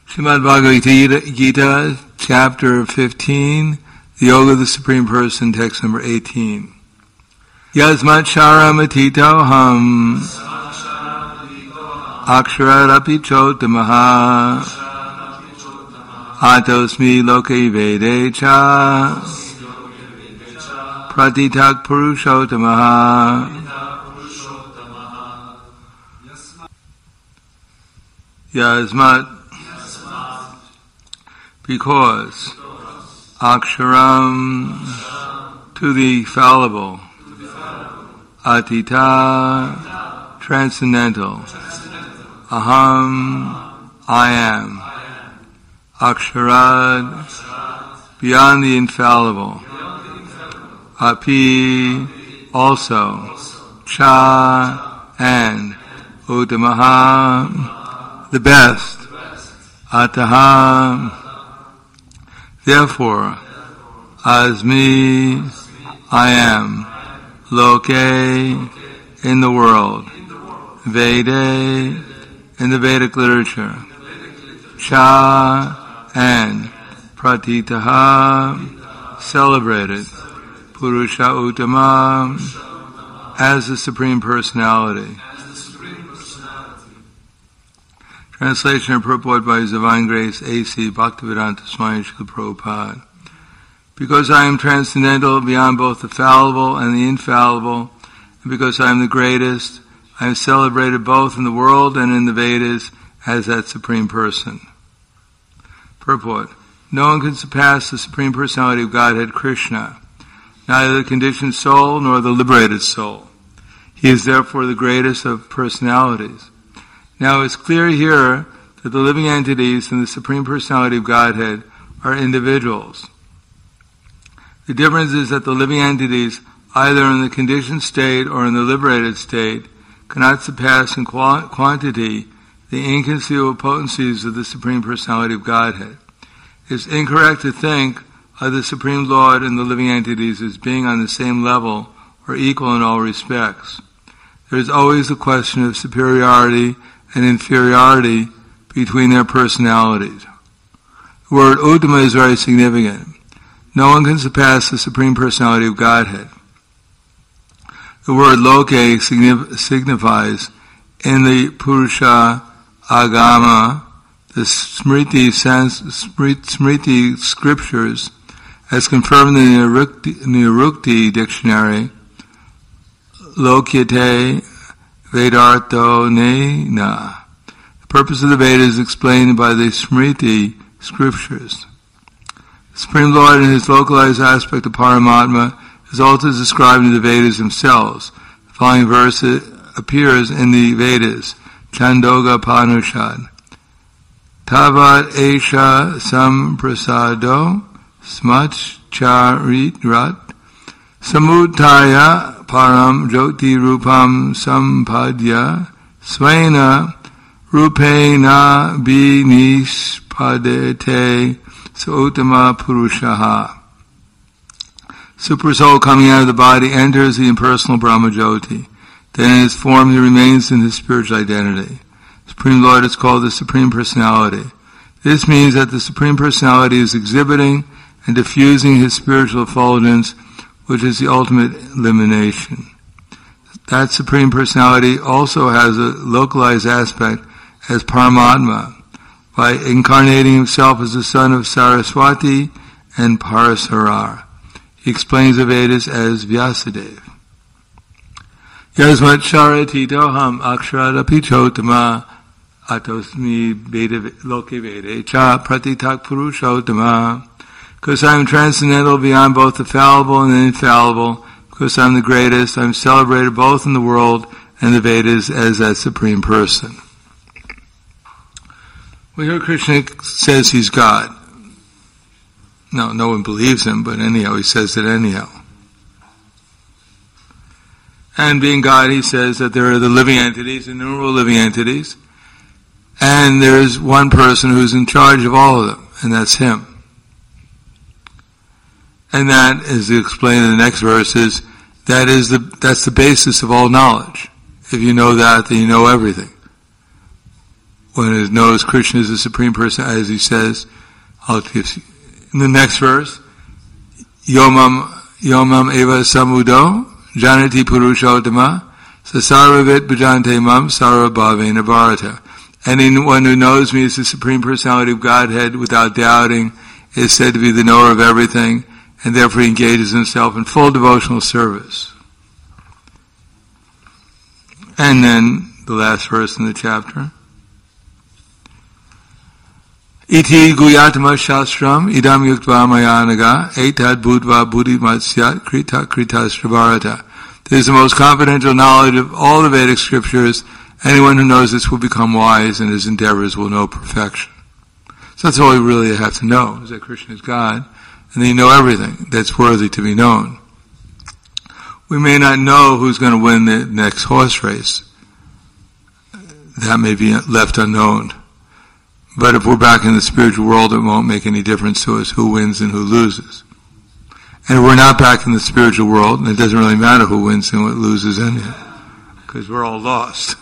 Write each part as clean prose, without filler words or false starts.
Srimad Bhagavad Gita, chapter 15, the Yoga of the Supreme Person, text number 18. Yasmat Sharamatitoham Aksharapi Chotamaha Atosmi Loke Vedecha Pratitak Purushotamaha Yasmat, because Aksharam, to the fallible, Atita, transcendental, Aham, I am, Aksharad, beyond the infallible, Api, also, Cha, and Uttamaha, the best, Ataha, therefore, Asmi, I am, Loke, in the world, Vede, in the Vedic literature, Cha, and Pratitaha, celebrated, Purusha Uttama, as the Supreme Personality. Translation and purport by His Divine Grace A.C. Bhaktivedanta Swami Srila Prabhupada. Because I am transcendental beyond both the fallible and the infallible, and because I am the greatest, I am celebrated both in the world and in the Vedas as that Supreme Person. Purport. No one can surpass the Supreme Personality of Godhead Krishna, neither the conditioned soul nor the liberated soul. He is therefore the greatest of personalities. Now it's clear here that the living entities and the Supreme Personality of Godhead are individuals. The difference is that the living entities, either in the conditioned state or in the liberated state, cannot surpass in quantity the inconceivable potencies of the Supreme Personality of Godhead. It's incorrect to think of the Supreme Lord and the living entities as being on the same level or equal in all respects. There is always a question of superiority and inferiority between their personalities. The word Uttama is very significant. No one can surpass the Supreme Personality of Godhead. The word Loke signifies in the Purusha Agama, the Smriti scriptures, as confirmed in the Nirukti dictionary, Lokyate Vedartho Nena. The purpose of the Veda is explained by the Smriti scriptures. The Supreme Lord in his localized aspect of Paramatma is also described in the Vedas themselves. The following verse appears in the Vedas, Chandoga Panishad. Tavat Esha Samprasado Smachcharitrat Samutaya Param Jyoti Rupam Sampadya Svena Rupena Binishpadete Sautama Purushaha. Super soul coming out of the body enters the impersonal Brahma Jyoti. Then in its form he remains in his spiritual identity. Supreme Lord is called the Supreme Personality. This means that the Supreme Personality is exhibiting and diffusing his spiritual effulgence, which is the ultimate illumination. That Supreme Personality also has a localized aspect as Paramatma, by incarnating himself as the son of Saraswati and Parasarar. He explains the Vedas as Vyasadeva. Yasmat Sharatitoham Aksharapi Chotama Atosmi Loke Vedecha Pratitak Purushotama. Because I am transcendental beyond both the fallible and the infallible, because I am the greatest, I am celebrated both in the world and the Vedas as that Supreme Person. We hear Krishna says he's God. No one believes him, but anyhow, he says it anyhow. And being God, he says that there are the living entities, innumerable living entities, and there is one person who's in charge of all of them, and that's him. And that, as explained in the next verses, that's the basis of all knowledge. If you know that, then you know everything. one who knows Krishna is the Supreme Person, as he says, in the next verse, Yomam eva samudo, janati purushottama, sasarvavit bhajante mam sarvabhavena bharata. Anyone who knows me as the Supreme Personality of Godhead without doubting is said to be the knower of everything, and therefore he engages himself in full devotional service. And then the last verse in the chapter. Iti guyatma shastram idam yuktva mayanaga etad budva buddhi matsyat krita srivarata. This is the most confidential knowledge of all the Vedic scriptures. Anyone who knows this will become wise, and his endeavors will know perfection. So that's all we really have to know, is that Krishna is God, and then you know everything that's worthy to be known. We may not know who's going to win the next horse race. That may be left unknown. But if we're back in the spiritual world, it won't make any difference to us who wins and who loses. And if we're not back in the spiritual world, it doesn't really matter who wins and who loses anyhow, because we're all lost.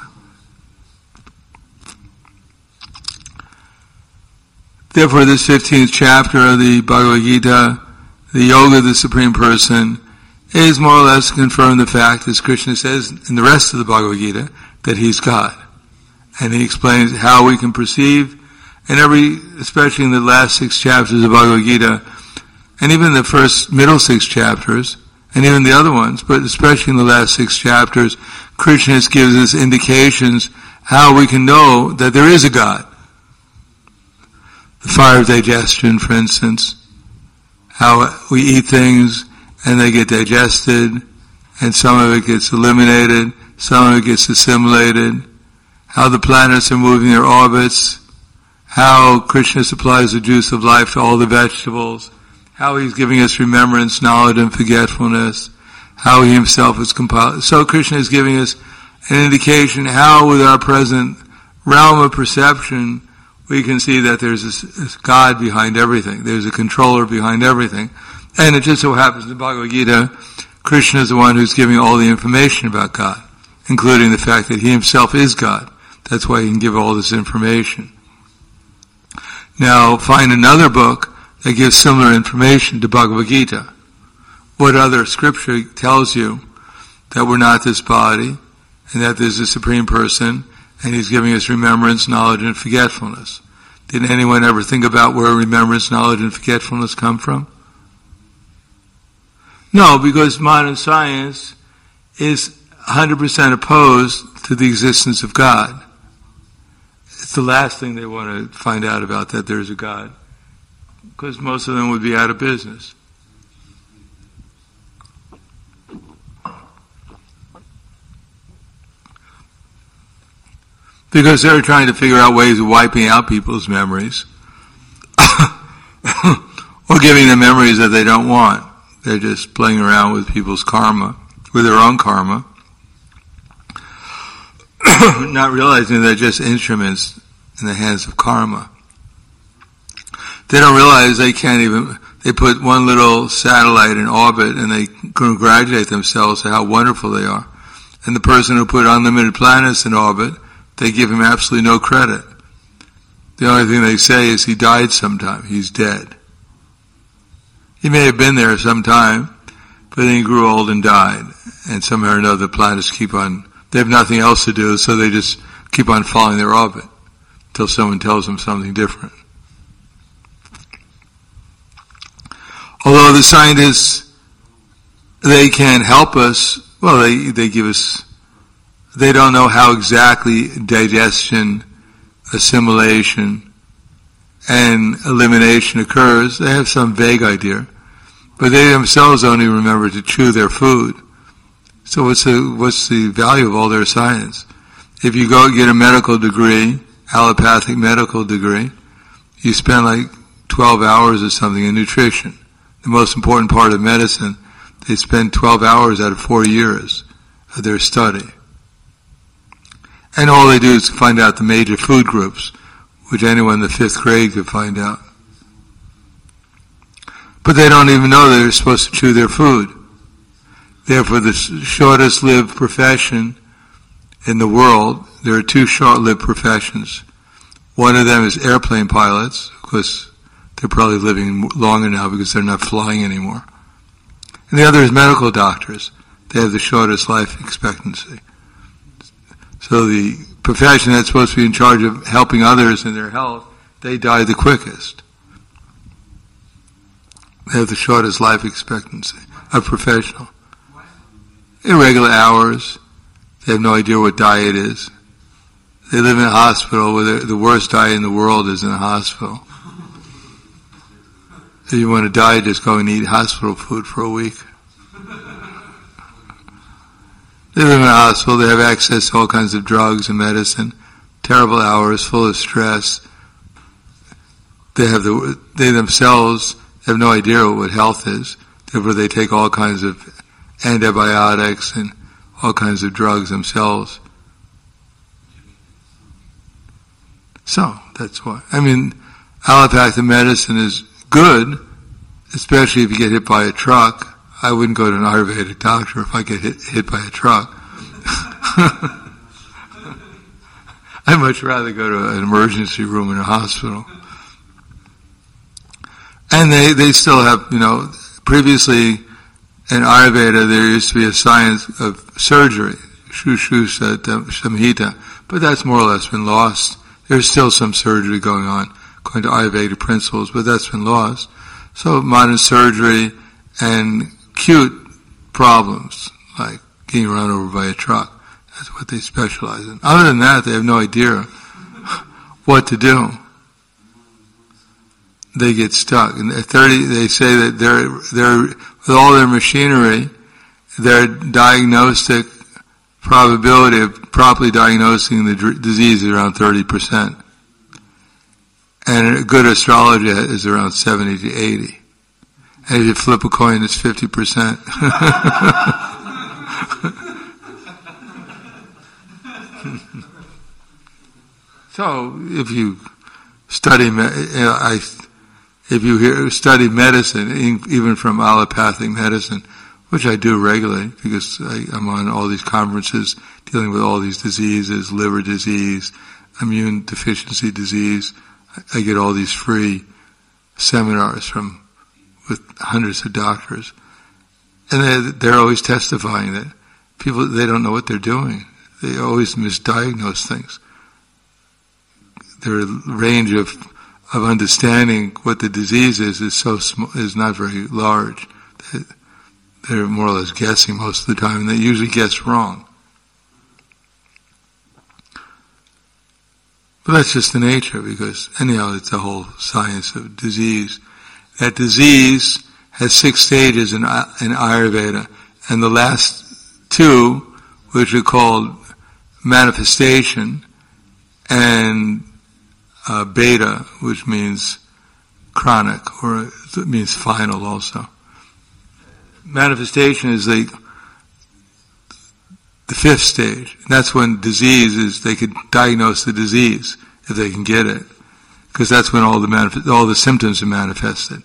Therefore, this 15th chapter of the Bhagavad Gita, the Yoga of the Supreme Person, is more or less to confirm the fact, as Krishna says in the rest of the Bhagavad Gita, that He's God. And He explains how we can perceive, and especially in the last 6 chapters of Bhagavad Gita, and even the middle 6 chapters, and even the other ones, but especially in the last 6 chapters, Krishna gives us indications how we can know that there is a God. The fire of digestion, for instance, how we eat things and they get digested, and some of it gets eliminated, some of it gets assimilated, how the planets are moving their orbits, how Krishna supplies the juice of life to all the vegetables, how He's giving us remembrance, knowledge, and forgetfulness, how He Himself is compiled. So Krishna is giving us an indication how, with our present realm of perception, we can see that there's this God behind everything. There's a controller behind everything. And it just so happens in the Bhagavad Gita, Krishna is the one who's giving all the information about God, including the fact that He Himself is God. That's why He can give all this information. Now, find another book that gives similar information to Bhagavad Gita. What other scripture tells you that we're not this body, and that there's a Supreme Person, and He's giving us remembrance, knowledge, and forgetfulness? Did anyone ever think about where remembrance, knowledge, and forgetfulness come from? No, because modern science is 100% opposed to the existence of God. It's the last thing they want to find out about, that there's a God, because most of them would be out of business. Because they're trying to figure out ways of wiping out people's memories or giving them memories that they don't want. They're just playing around with people's karma, with their own karma, not realizing they're just instruments in the hands of karma. They don't realize they put one little satellite in orbit and they congratulate themselves on how wonderful they are. And the person who put unlimited planets in orbit, they give him absolutely no credit. The only thing they say is he died sometime. He's dead. He may have been there some time, but then he grew old and died. And somehow or another the planets they have nothing else to do, so they just keep on following their orbit until someone tells them something different. Although the scientists, they can help us, well, they give us, they don't know how exactly digestion, assimilation, and elimination occurs. They have some vague idea, but they themselves only remember to chew their food. So what's the value of all their science? If you go get a medical degree, allopathic medical degree, you spend like 12 hours or something in nutrition. The most important part of medicine, they spend 12 hours out of 4 years of their study. And all they do is find out the major food groups, which anyone in the 5th grade could find out. But they don't even know they're supposed to chew their food. Therefore, the shortest lived profession in the world, there are 2 short-lived professions. One of them is airplane pilots, because they're probably living longer now because they're not flying anymore. And the other is medical doctors. They have the shortest life expectancy. So the profession that's supposed to be in charge of helping others in their health, they die the quickest. They have the shortest life expectancy, a professional. Irregular hours. They have no idea what diet is. They live in a hospital where the worst diet in the world is in a hospital. If you want to die, just go and eat hospital food for a week. They live in a hospital, they have access to all kinds of drugs and medicine, terrible hours, full of stress. They themselves have no idea what health is. Therefore they take all kinds of antibiotics and all kinds of drugs themselves. So, that's why. Allopathic medicine is good, especially if you get hit by a truck. I wouldn't go to an Ayurvedic doctor if I get hit by a truck. I'd much rather go to an emergency room in a hospital. And they still have, previously in Ayurveda there used to be a science of surgery, Shushrusha Samhita, but that's more or less been lost. There's still some surgery going on, according to Ayurvedic principles, but that's been lost. So modern surgery and acute problems, like getting run over by a truck, that's what they specialize in. Other than that, they have no idea what to do. They get stuck. And at 30, they say that they're with all their machinery, their diagnostic probability of properly diagnosing the disease is around 30%. And a good astrologer is around 70 to 80. And if you flip a coin, it's 50%. So, if you study, study medicine, even from allopathic medicine, which I do regularly because I'm on all these conferences dealing with all these diseases, liver disease, immune deficiency disease. I get all these free seminars with hundreds of doctors. And they're always testifying that people, they don't know what they're doing. They always misdiagnose things. Their range of understanding what the disease is so small, is not very large. They're more or less guessing most of the time, and they usually guess wrong. But that's just the nature, because anyhow, it's the whole science of disease. That disease has 6 stages in Ayurveda, and the last 2, which are called manifestation and beta, which means chronic, or it means final also. Manifestation is the 5th stage. And that's when disease is, they could diagnose the disease if they can get it. Because that's when all the symptoms are manifested.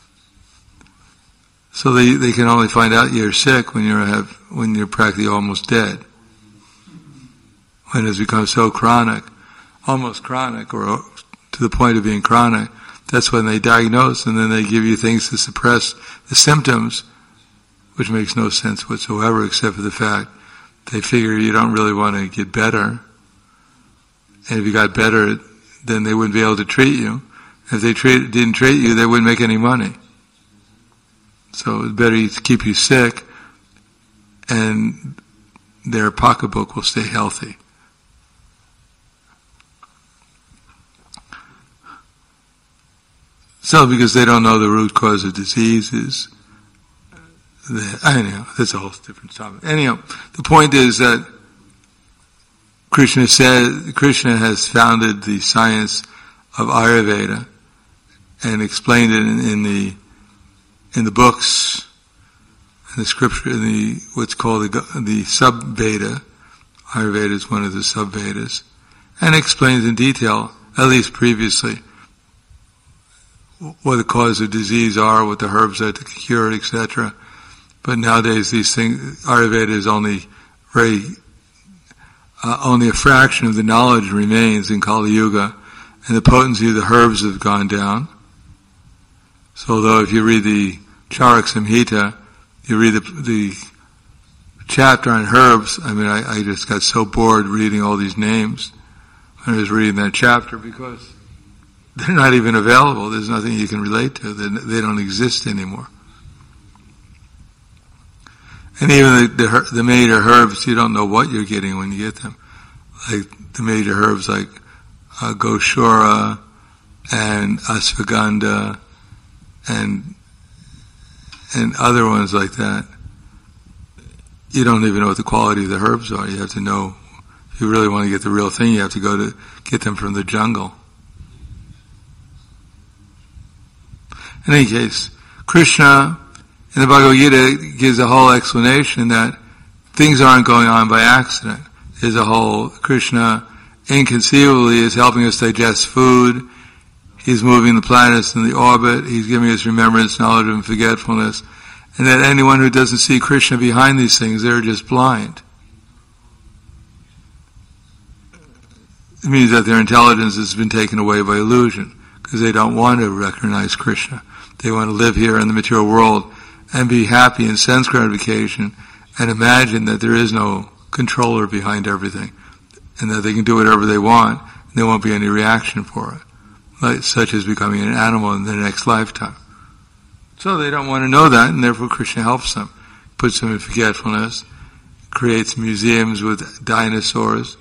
So they can only find out you're sick when you're practically almost dead. When it's become so chronic, almost chronic, or to the point of being chronic, that's when they diagnose, and then they give you things to suppress the symptoms, which makes no sense whatsoever, except for the fact they figure you don't really want to get better. And if you got better, then they wouldn't be able to treat you. If they didn't treat you, they wouldn't make any money. So it's better to keep you sick, and their pocketbook will stay healthy. So, because they don't know the root cause of diseases, anyhow, that's a whole different topic. Anyhow, the point is that Krishna has founded the science of Ayurveda and explained it in the books, in the scripture, in what's called the sub-Veda. Ayurveda is one of the sub-Vedas, and explains in detail, at least previously, what the cause of disease are, what the herbs are to cure it, etc. But nowadays these things, Ayurveda is only a fraction of the knowledge remains in Kali Yuga, and the potency of the herbs have gone down. So although if you read the Charak Samhita, you read the chapter on herbs, I just got so bored reading all these names when I was reading that chapter, because they're not even available. There's nothing you can relate to. They don't exist anymore. And even the major herbs, you don't know what you're getting when you get them. Like the major herbs like Goshura and Ashwagandha and other ones like that. You don't even know what the quality of the herbs are. You have to know, if you really want to get the real thing, you have to go to get them from the jungle. In any case, Krishna in the Bhagavad Gita gives a whole explanation that things aren't going on by accident. There's a whole, Krishna inconceivably is helping us digest food. He's moving the planets in the orbit. He's giving us remembrance, knowledge, and forgetfulness. And that anyone who doesn't see Krishna behind these things, they're just blind. It means that their intelligence has been taken away by illusion, because they don't want to recognize Krishna. They want to live here in the material world and be happy in sense gratification and imagine that there is no controller behind everything and that they can do whatever they want and there won't be any reaction for it, like, such as becoming an animal in the next lifetime. So they don't want to know that, and therefore Krishna helps them, puts them in forgetfulness, creates museums with dinosaurs,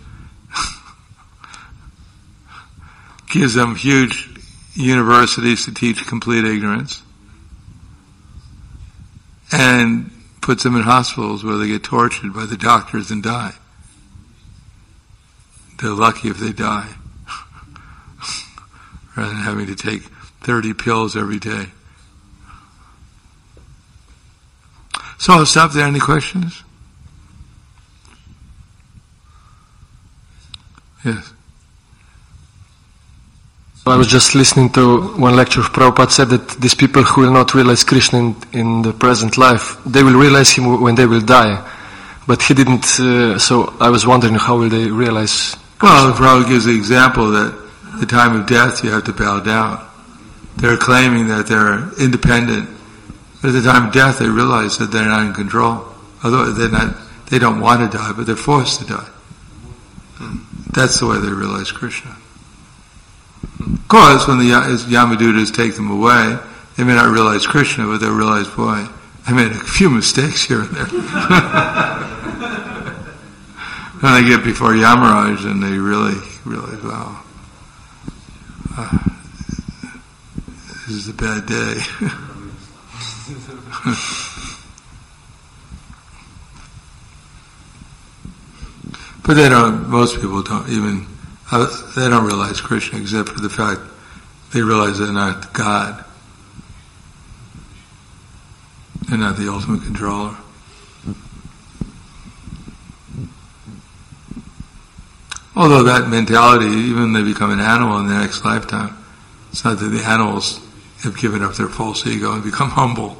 gives them huge universities to teach complete ignorance, and puts them in hospitals where they get tortured by the doctors and die. They're lucky if they die, rather than having to take 30 pills every day. So I'll stop there. Any questions? Yes. I was just listening to one lecture of Prabhupada said that these people who will not realize Krishna in the present life, they will realize him when they will die. But he didn't, so I was wondering how will they realize Krishna? Well, Prabhupada gives the example that at the time of death you have to bow down. They're claiming that they're independent, but at the time of death they realize that they're not in control. Although they don't want to die, but they're forced to die. That's the way they realize Krishna. Of course, when the Yamadutas take them away, they may not realize Krishna, but they'll realize, boy, I made a few mistakes here and there. When they get before Yamaraj, and they really realize, wow, this is a bad day. But most people don't even, they don't realize Krishna except for the fact they realize they're not God. They're not the ultimate controller. Although that mentality, even when they become an animal in the next lifetime, it's not that the animals have given up their false ego and become humble.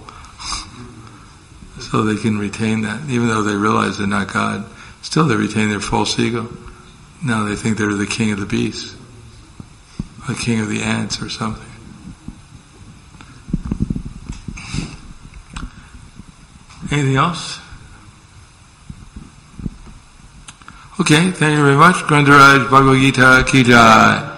So they can retain that. Even though they realize they're not God, still they retain their false ego. Now they think they're the king of the beasts, the king of the ants or something. Anything else? Okay, thank you very much. Grantaraj Bhagavad Gita Ki Jai.